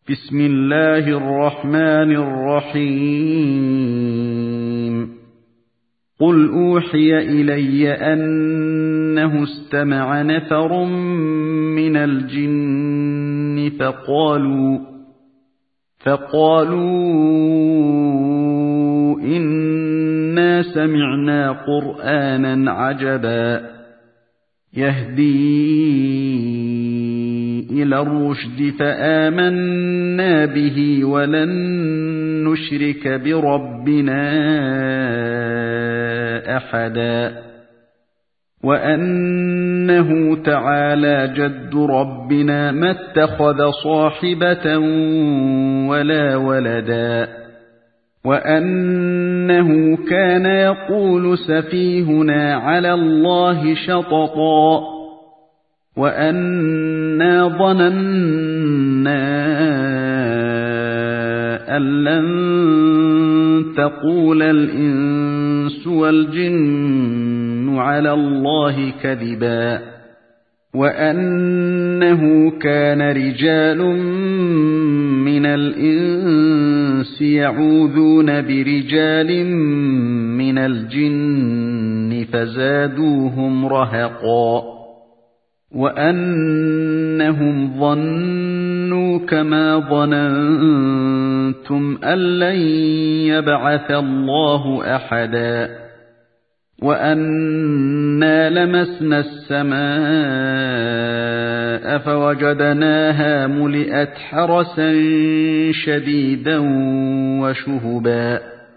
بسم الله الرحمن الرحيم قل أوحي إلي أنه استمع نفر من الجن فقالوا إنا سمعنا قرآنا عجبا يهدي إلى الرشد فآمنا به ولن نشرك بربنا أحدا وأنه تعالى جد ربنا ما اتخذ صاحبة ولا ولدا وأنه كان يقول سفيهنا على الله شططا وأنا ظننا أن لن تقول الإنس والجن على الله كذبا وأنه كان رجال من الإنس يعوذون برجال من الجن فزادوهم رهقا وأنهم ظنوا كما ظننتم أن لن يبعث الله أحدا وأنا لمسنا السماء فوجدناها ملئت حرسا شديدا وشهبا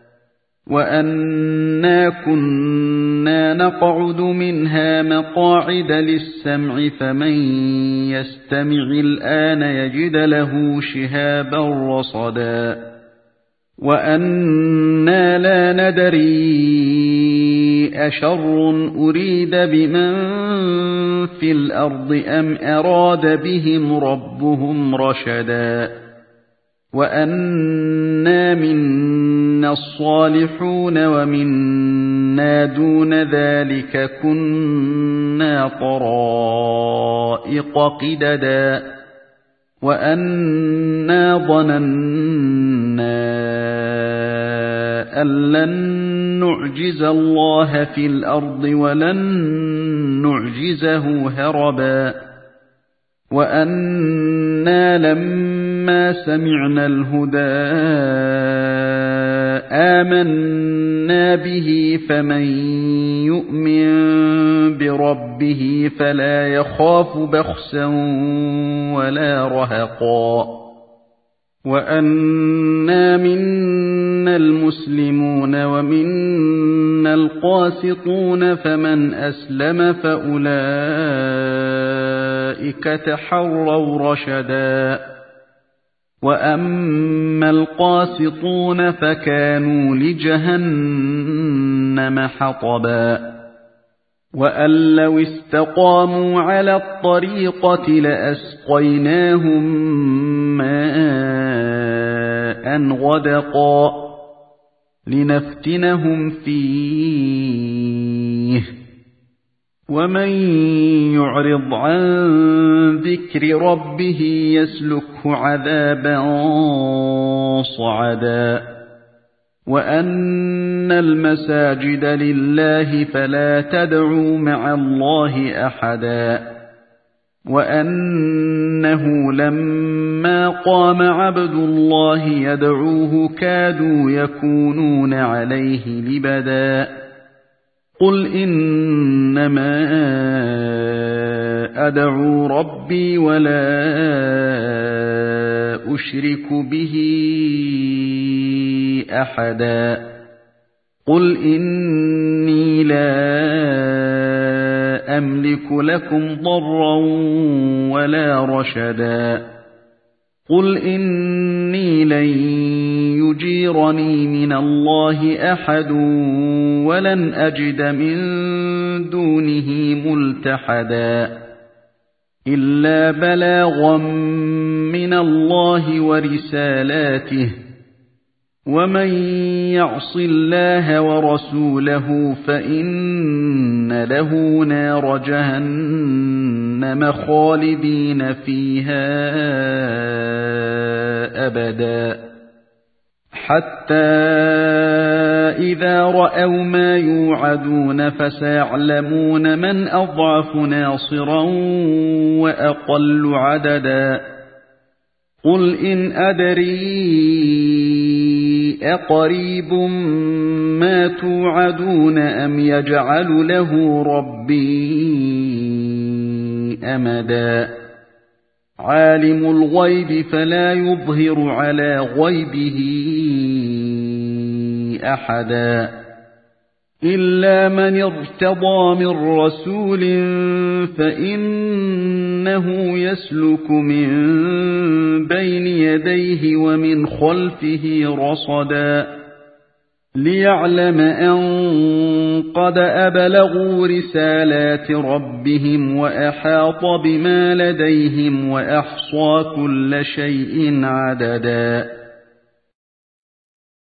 وأنا كنا نقعد منها مقاعد للسمع فمن يستمع الآن يجد له شهابا رصدا وأنا لا ندري أشر أريد بمن في الأرض أم أراد بهم ربهم رشدا وأنا منا الصالحون ومنا دون ذلك كنا طرائق قددا وأنا ظننا أن لن نعجز الله في الأرض ولن نعجزه هربا وأنا لما سمعنا الهدى آمنا به فمن يؤمن بربه فلا يخاف بخسا ولا رهقا وأنا منا المسلمون ومنا القاسطون فمن أسلم فأولئك تحروا رشدا وأما القاسطون فكانوا لجهنم حطبا وأن لو استقاموا على الطريقة لأسقيناهم ماء غدقا لنفتنهم فيه ومن يعرض عن ذكر ربه يسلكه عذابا صعدا وأن المساجد لله فلا تدعوا مع الله أحدا وأنه لما قام عبد الله يدعوه كادوا يكونون عليه لبدا قل إنما أدعو ربي ولا أشرك به أحدا قل إني لا أملك لكم ضرا ولا رشدا قل إني لن يجيرني من الله أحد ولن أجد من دونه ملتحدا إلا بلاغا من الله ورسالاته ومن يعص الله ورسوله فإن له نار جهنم خالدين فيها أبدا حتى إذا رأوا ما يوعدون فسيعلمون من أضعف ناصرا وأقل عددا قل إن أدري أقريب ما توعدون أم يجعل له ربي أمدا عالم الغيب فلا يظهر على غيبه أحدا إلا من ارتضى من رسول فإنه يسلك من بين يديه ومن خلفه رصدا ليعلم أن قد أبلغوا رسالات ربهم وأحاط بما لديهم وأحصى كل شيء عددا